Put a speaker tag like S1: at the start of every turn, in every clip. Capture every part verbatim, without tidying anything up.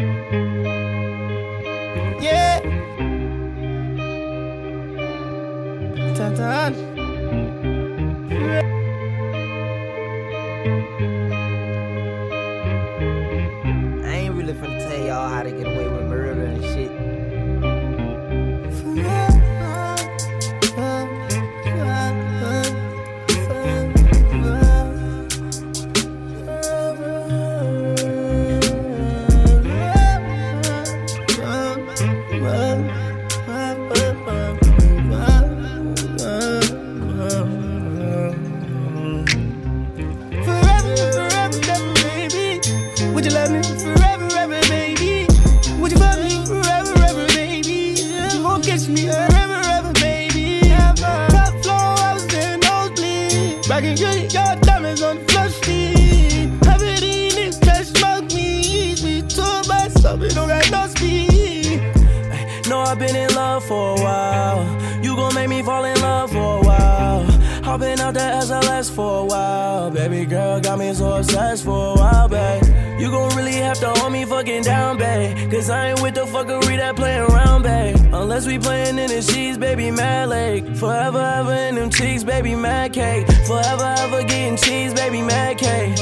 S1: Yeah. Dun, dun. I ain't really finna tell y'all how to get away with murder and shit. Would you love me forever, ever, baby? Would you fuck me forever, ever, baby? You won't kiss me forever, ever, baby. Top floor, I was in nosebleed. Back in your, your diamonds on the floor street. Have in this cash, smoke me. We tour by something, don't got no speed.
S2: Know I've been in love for a while. You gon' make me fall in love for a while. I've been out there S L S for a while. Baby girl got me so obsessed for a while, babe. You gon' really have to hold me fucking down, babe. Cause I ain't with the fuckery that playin' around, babe. Unless we playin' in the sheets, baby, mad lake. Forever, ever in them cheeks, baby, mad cake. Forever, ever getting cheese, baby, mad cake.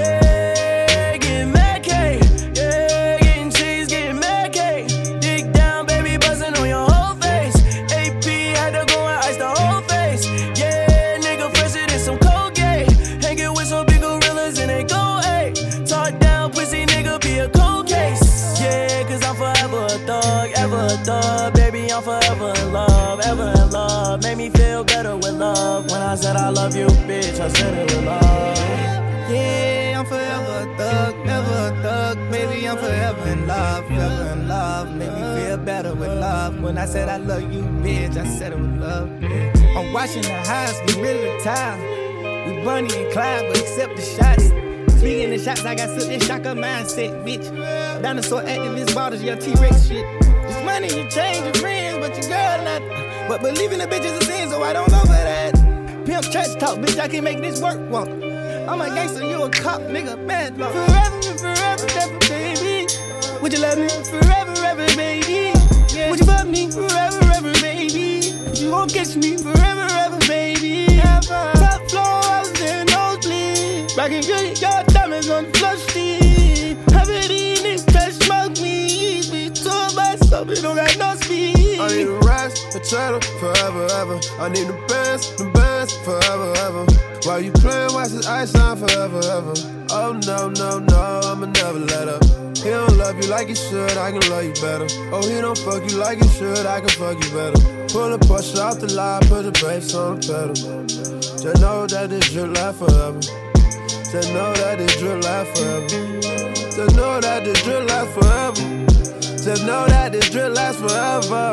S2: Yeah, getting mad cake. Yeah, getting cheese, getting mad cake. Dig down, baby, buzzing on your whole face. A P had to go and ice the whole face. Yeah, nigga, fresher than some Colgate. Hanging with some big gorillas and they go, ayy. Talk down, pussy nigga, be a cold case. Yeah, cause I'm forever a thug, ever a thug. Baby, I'm forever in love, ever in love. Made me feel better with love. When I said I love you, bitch, I said it with love.
S1: Yeah, I'm forever a thug, never a thug. Baby, I'm forever in love, forever in love. Make me feel better with love. When I said I love you, bitch, I said it with love. Yeah. I'm watching the highs, we ready to retire. We Bonnie and Clyde, but accept the shots. Speaking of shots, I got such that shocker mindset, bitch. Dinosaur activist bottles, your T-Rex shit. It's money, you change your friends, but your girl not. But believing the bitch is a sin, so I don't go for that. Pimp church talk, bitch, I can make this work, walk. I'm a gangster, you a cop, nigga, bad luck. Forever and forever, ever, baby. Would you love me forever, ever, baby? Yeah. Would you fuck me forever, ever, baby? You won't kiss me forever, ever, baby. Ever. Top floor, I was in nosebleed. Back in your, your diamonds on the floor street. Have it in this cash, smoke me. We tour by something, don't got no speed.
S3: I need a rise, a cheddar, forever, ever. I need the best, the best, forever, ever. While you playin', watch this ice shine forever, ever. Oh no, no, no, I'ma never let up. He don't love you like he should, I can love you better. Oh, he don't fuck you like he should, I can fuck you better. Pull a push off the line, put the brakes on the pedal. Just know that this drip last forever. Just know that this drip last forever. Just know that this drip last forever. Just know that this drip lasts forever.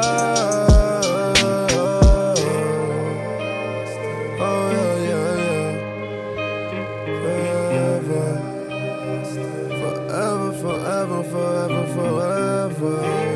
S3: Oh yeah, yeah, yeah. Forever, forever, forever, forever, forever.